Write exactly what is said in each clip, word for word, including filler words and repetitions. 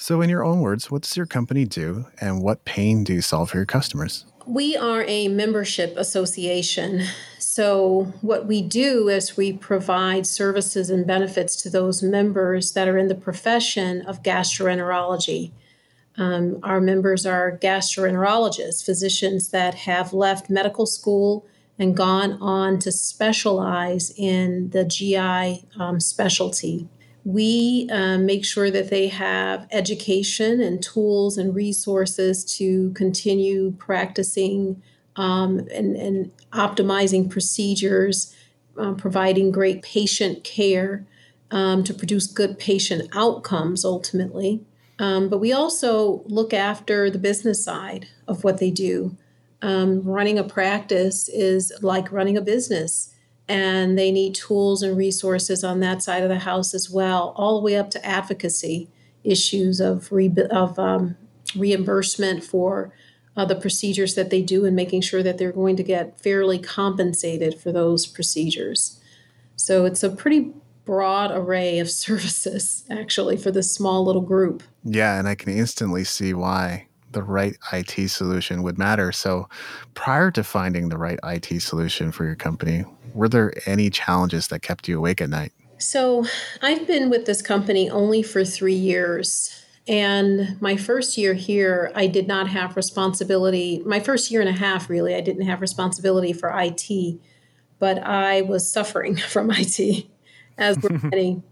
So in your own words, what does your company do and what pain do you solve for your customers? We are a membership association. So what we do is we provide services and benefits to those members that are in the profession of gastroenterology. Um, our members are gastroenterologists, physicians that have left medical school and gone on to specialize in the G I um, specialty. We um, make sure that they have education and tools and resources to continue practicing um, and, and optimizing procedures, uh, providing great patient care um, to produce good patient outcomes ultimately. Um, but we also look after the business side of what they do. Um, running a practice is like running a business, and they need tools and resources on that side of the house as well, all the way up to advocacy issues of, re- of um, reimbursement for uh, the procedures that they do and making sure that they're going to get fairly compensated for those procedures. So it's a pretty broad array of services, actually, for this small little group. Yeah, and I can instantly see why the right I T solution would matter. So prior to finding the right I T solution for your company, were there any challenges that kept you awake at night? So I've been with this company only for three years. And my first year here, I did not have responsibility. My first year and a half, really, I didn't have responsibility for I T, but I was suffering from I T, as were many.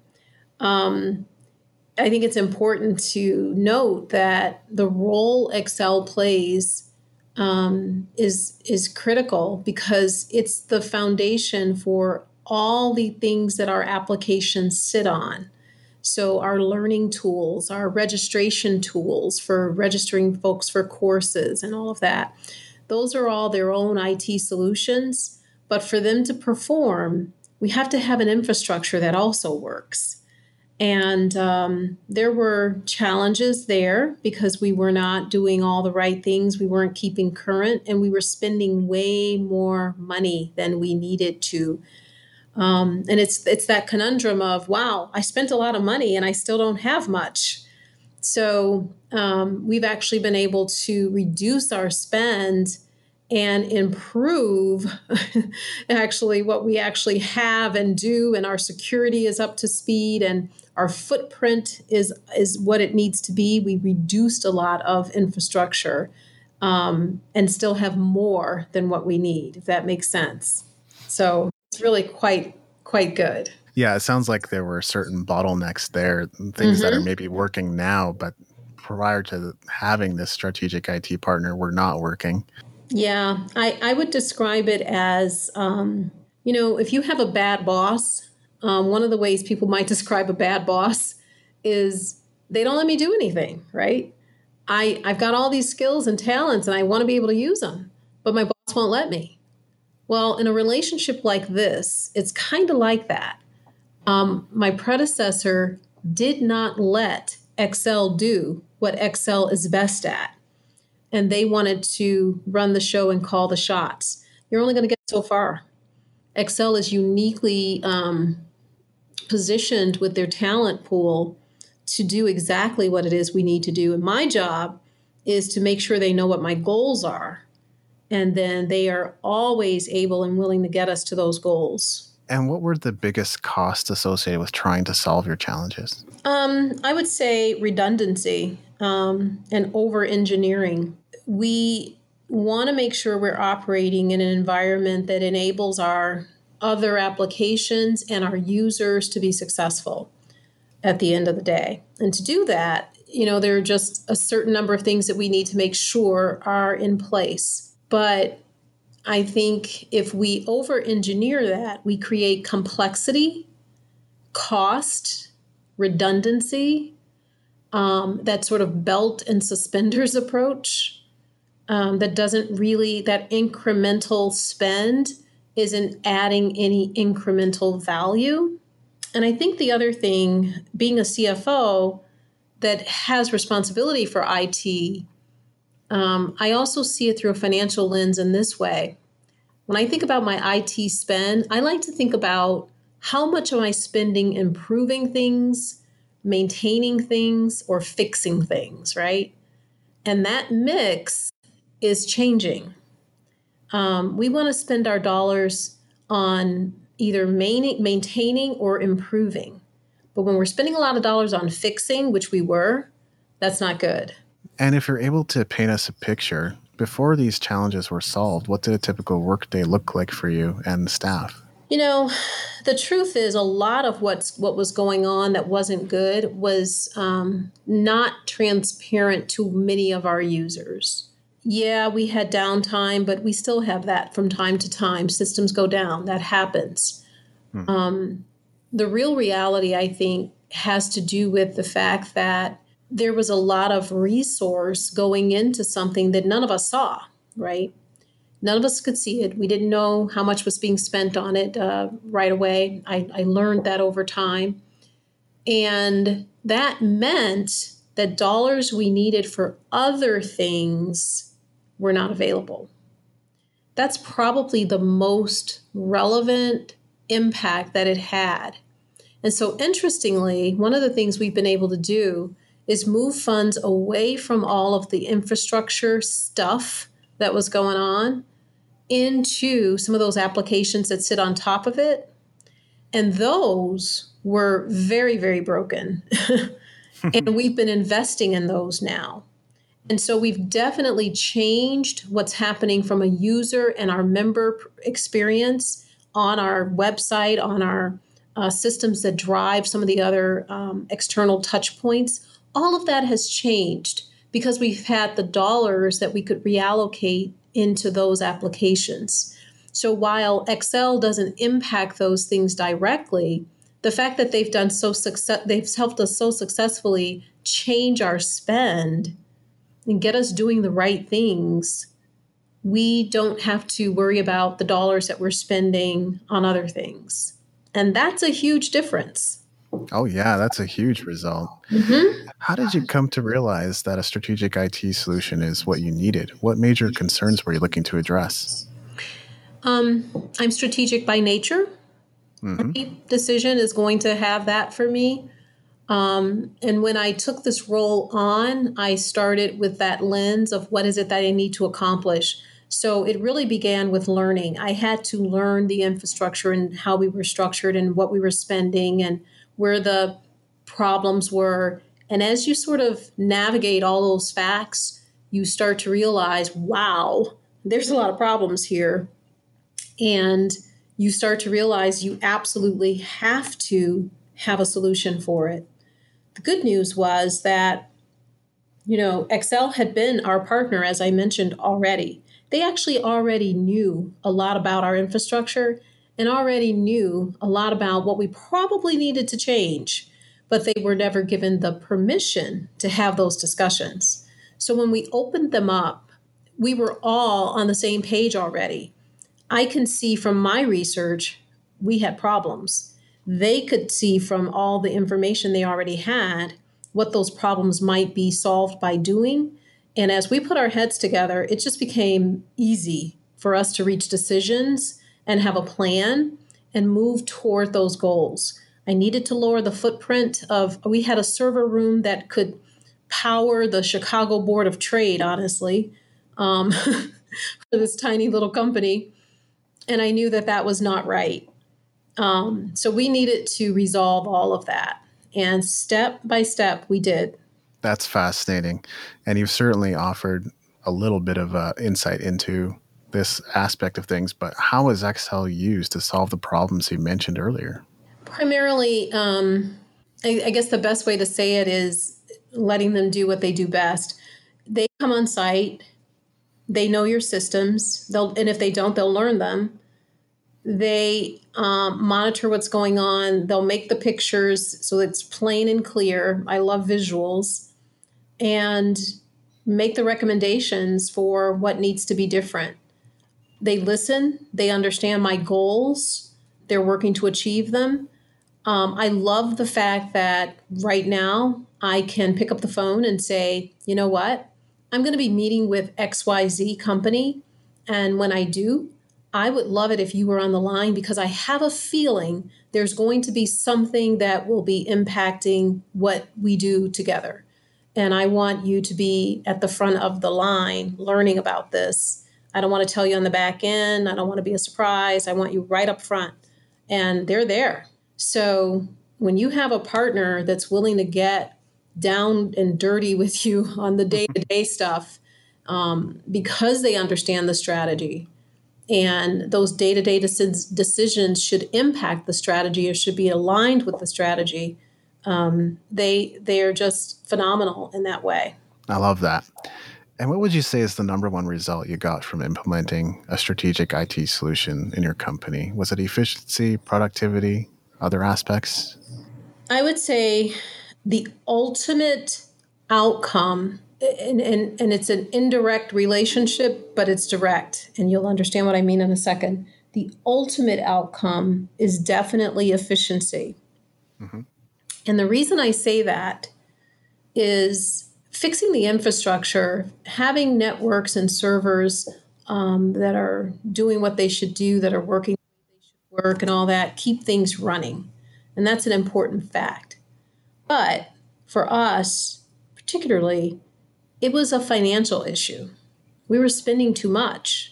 Um, I think it's important to note that the role Excel plays um, is is critical because it's the foundation for all the things that our applications sit on. So our learning tools, our registration tools for registering folks for courses and all of that, those are all their own I T solutions. But for them to perform, we have to have an infrastructure that also works. And um, there were challenges there because we were not doing all the right things. We weren't keeping current, and we were spending way more money than we needed to. Um, and it's it's that conundrum of, wow, I spent a lot of money and I still don't have much. So um, we've actually been able to reduce our spend and improve actually what we actually have and do, and our security is up to speed and our footprint is is what it needs to be. We reduced a lot of infrastructure um, and still have more than what we need, if that makes sense. So it's really quite quite good. Yeah, it sounds like there were certain bottlenecks there, things mm-hmm. that are maybe working now, but prior to having this strategic I T partner were not working. Yeah, I, I would describe it as, um, you know, if you have a bad boss, um, one of the ways people might describe a bad boss is they don't let me do anything, right? I, I've got all these skills and talents and I want to be able to use them, but my boss won't let me. Well, in a relationship like this, it's kind of like that. Um, my predecessor did not let Excel do what Excel is best at. And they wanted to run the show and call the shots. You're only going to get so far. Excel is uniquely um, positioned with their talent pool to do exactly what it is we need to do. And my job is to make sure they know what my goals are. And then they are always able and willing to get us to those goals. And what were the biggest costs associated with trying to solve your challenges? Um, I would say redundancy um, and over-engineering. We want to make sure we're operating in an environment that enables our other applications and our users to be successful at the end of the day. And to do that, you know, there are just a certain number of things that we need to make sure are in place. But I think if we over-engineer that, we create complexity, cost, redundancy, um, that sort of belt and suspenders approach um, that doesn't really, that incremental spend isn't adding any incremental value. And I think the other thing, being a C F O that has responsibility for I T, um, I also see it through a financial lens in this way. When I think about my I T spend, I like to think about how much am I spending improving things maintaining things or fixing things, right? And that mix is changing. Um, we want to spend our dollars on either main, maintaining or improving. But when we're spending a lot of dollars on fixing, which we were, that's not good. And if you're able to paint us a picture, before these challenges were solved, what did a typical workday look like for you and the staff? You know, the truth is a lot of what's what was going on that wasn't good was um, not transparent to many of our users. Yeah, we had downtime, but we still have that from time to time. Systems go down. That happens. Hmm. Um, the real reality, I think, has to do with the fact that there was a lot of resource going into something that none of us saw, right? None of us could see it. We didn't know how much was being spent on it uh, right away. I, I learned that over time. And that meant that dollars we needed for other things were not available. That's probably the most relevant impact that it had. And so interestingly, one of the things we've been able to do is move funds away from all of the infrastructure stuff that was going on into some of those applications that sit on top of it. And those were very, very broken. And we've been investing in those now. And so we've definitely changed what's happening from a user and our member experience on our website, on our uh, systems that drive some of the other um, external touch points. All of that has changed because we've had the dollars that we could reallocate into those applications. So while Excel doesn't impact those things directly, the fact that they've done so success, they've helped us so successfully change our spend and get us doing the right things, we don't have to worry about the dollars that we're spending on other things. And that's a huge difference. Oh, yeah, that's a huge result. Mm-hmm. How did you come to realize that a strategic I T solution is what you needed? What major concerns were you looking to address? Um, I'm strategic by nature. Mm-hmm. Any decision is going to have that for me. Um, and when I took this role on, I started with that lens of what is it that I need to accomplish. So it really began with learning. I had to learn the infrastructure and how we were structured and what we were spending and where the problems were. And as you sort of navigate all those facts, you start to realize, wow, there's a lot of problems here. And you start to realize you absolutely have to have a solution for it. The good news was that, you know, Excel had been our partner, as I mentioned already. They actually already knew a lot about our infrastructure and already knew a lot about what we probably needed to change, but they were never given the permission to have those discussions. So when we opened them up, we were all on the same page already. I can see from my research, we had problems. They could see from all the information they already had what those problems might be solved by doing. And as we put our heads together, it just became easy for us to reach decisions and have a plan and move toward those goals. I needed to lower the footprint of, we had a server room that could power the Chicago Board of Trade, honestly, um, for this tiny little company. And I knew that that was not right. Um, so we needed to resolve all of that. And step by step, we did. That's fascinating. And you've certainly offered a little bit of uh, insight into this aspect of things. But how is Excel used to solve the problems you mentioned earlier? Primarily, um, I, I guess the best way to say it is letting them do what they do best. They come on site. They know your systems. They'll, and if they don't, they'll learn them. They um, monitor what's going on. They'll make the pictures so it's plain and clear. I love visuals. And make the recommendations for what needs to be different. They listen. They understand my goals. They're working to achieve them. Um, I love the fact that right now I can pick up the phone and say, you know what? I'm going to be meeting with X Y Z company. And when I do, I would love it if you were on the line because I have a feeling there's going to be something that will be impacting what we do together. And I want you to be at the front of the line learning about this. I don't want to tell you on the back end. I don't want to be a surprise. I want you right up front. And they're there. So when you have a partner that's willing to get down and dirty with you on the day-to-day stuff, um, because they understand the strategy, and those day-to-day deci- decisions should impact the strategy or should be aligned with the strategy, um, they they are just phenomenal in that way. I love that. And what would you say is the number one result you got from implementing a strategic I T solution in your company? Was it efficiency, productivity, other aspects? I would say the ultimate outcome, and, and, and it's an indirect relationship, but it's direct, and you'll understand what I mean in a second. The ultimate outcome is definitely efficiency. Mm-hmm. And the reason I say that is fixing the infrastructure, having networks and servers um, that are doing what they should do, that are working the way they should work and all that, keep things running. And that's an important fact. But for us, particularly, it was a financial issue. We were spending too much.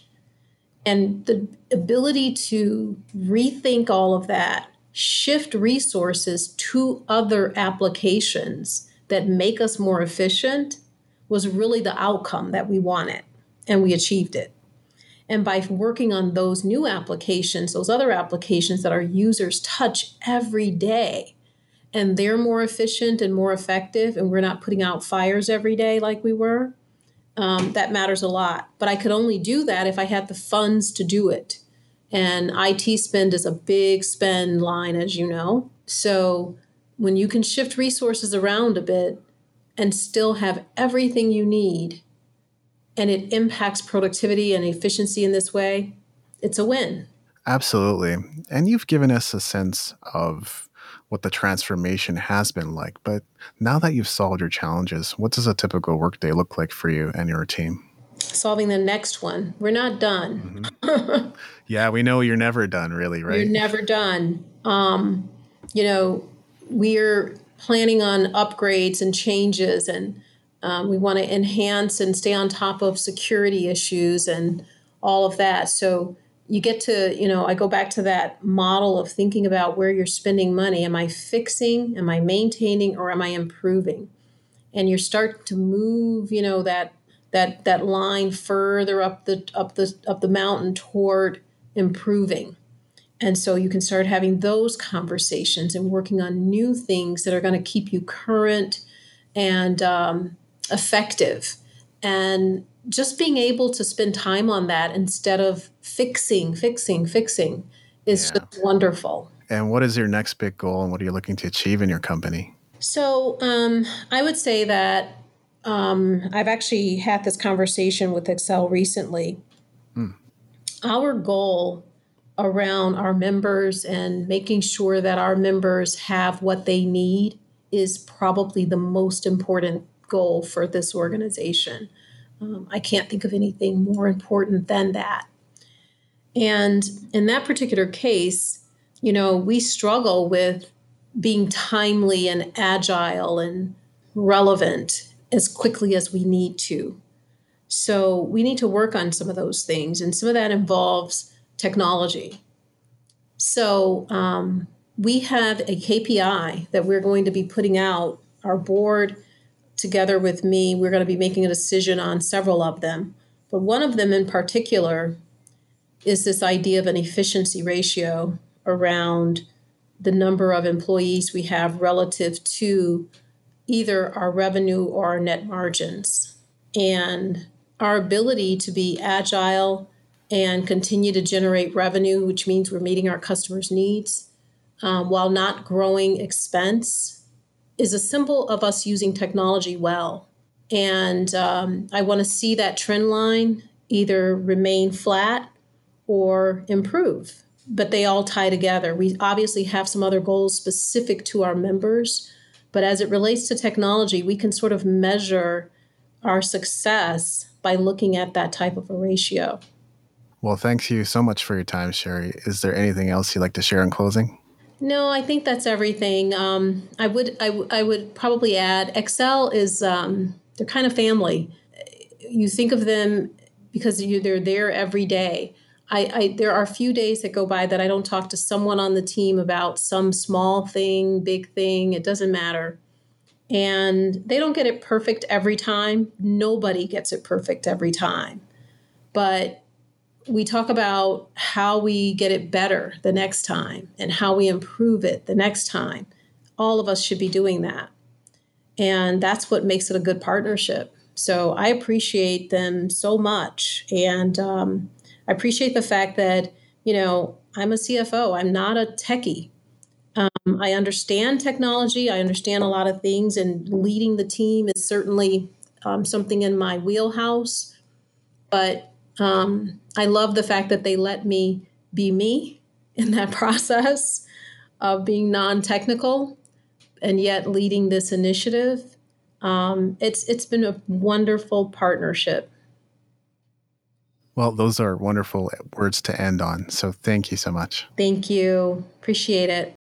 And the ability to rethink all of that, shift resources to other applications that make us more efficient, was really the outcome that we wanted, and we achieved it. And by working on those new applications, those other applications that our users touch every day, and they're more efficient and more effective, and we're not putting out fires every day like we were, um, that matters a lot. But I could only do that if I had the funds to do it. And I T spend is a big spend line, as you know. So when you can shift resources around a bit and still have everything you need, and it impacts productivity and efficiency in this way, it's a win. Absolutely. And you've given us a sense of what the transformation has been like. But now that you've solved your challenges, what does a typical workday look like for you and your team? Solving the next one. We're not done. Mm-hmm. Yeah, we know you're never done, really, right? You're never done. Um, you know, we're planning on upgrades and changes, and um, we want to enhance and stay on top of security issues and all of that. So you get to, you know, I go back to that model of thinking about where you're spending money. Am I fixing? Am I maintaining? Or am I improving? And you start to move, you know, that that that line further up the up the up the mountain toward improving. And so you can start having those conversations and working on new things that are going to keep you current and um, effective. And just being able to spend time on that instead of fixing, fixing, fixing is yeah. just wonderful. And what is your next big goal, and what are you looking to achieve in your company? So um, I would say that um, I've actually had this conversation with Excel recently. Hmm. Our goal around our members and making sure that our members have what they need is probably the most important goal for this organization. Um, I can't think of anything more important than that. And in that particular case, you know, we struggle with being timely and agile and relevant as quickly as we need to. So we need to work on some of those things. And some of that involves technology. So um, we have a K P I that we're going to be putting out. Our board, together with me, we're going to be making a decision on several of them. But one of them in particular is this idea of an efficiency ratio around the number of employees we have relative to either our revenue or our net margins. And our ability to be agile and continue to generate revenue, which means we're meeting our customers' needs, um, while not growing expense, is a symbol of us using technology well. And um, I want to see that trend line either remain flat or improve. But they all tie together. We obviously have some other goals specific to our members, but as it relates to technology, we can sort of measure our success by looking at that type of a ratio. Well, thank you so much for your time, Sherry. Is there anything else you'd like to share in closing? No, I think that's everything. Um, I would I, w- I would probably add Excel is um, they're kind of family. You think of them because you, they're there every day. I, I there are a few days that go by that I don't talk to someone on the team about some small thing, big thing. It doesn't matter. And they don't get it perfect every time. Nobody gets it perfect every time. But we talk about how we get it better the next time and how we improve it the next time. All of us should be doing that. And that's what makes it a good partnership. So I appreciate them so much. And um, I appreciate the fact that, you know, I'm a C F O, I'm not a techie. Um, I understand technology, I understand a lot of things, and leading the team is certainly um, something in my wheelhouse. But um, I love the fact that they let me be me in that process of being non technical and yet leading this initiative. Um, it's it's been a wonderful partnership. Well, those are wonderful words to end on. So thank you so much. Thank you. Appreciate it.